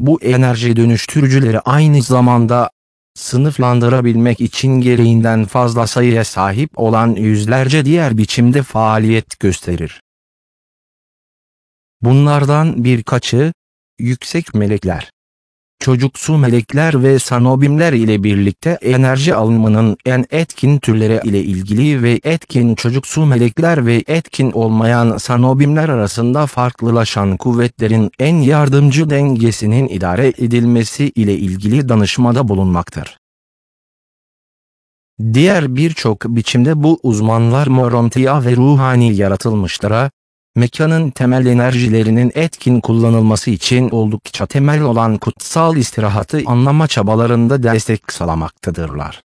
Bu enerji dönüştürücüleri aynı zamanda sınıflandırabilmek için gereğinden fazla sayıya sahip olan yüzlerce diğer biçimde faaliyet gösterir. Bunlardan birkaçı, yüksek melekler, çocuksu melekler ve sanobimler ile birlikte enerji alımının en etkin türleri ile ilgili ve etkin çocuksu melekler ve etkin olmayan sanobimler arasında farklılaşan kuvvetlerin en yardımcı dengesinin idare edilmesi ile ilgili danışmada bulunmaktır. Diğer birçok biçimde bu uzmanlar morontiya ve ruhani yaratılmışlara, mekanın temel enerjilerinin etkin kullanılması için oldukça temel olan kutsal istirahatı anlama çabalarında destek sağlamaktadırlar.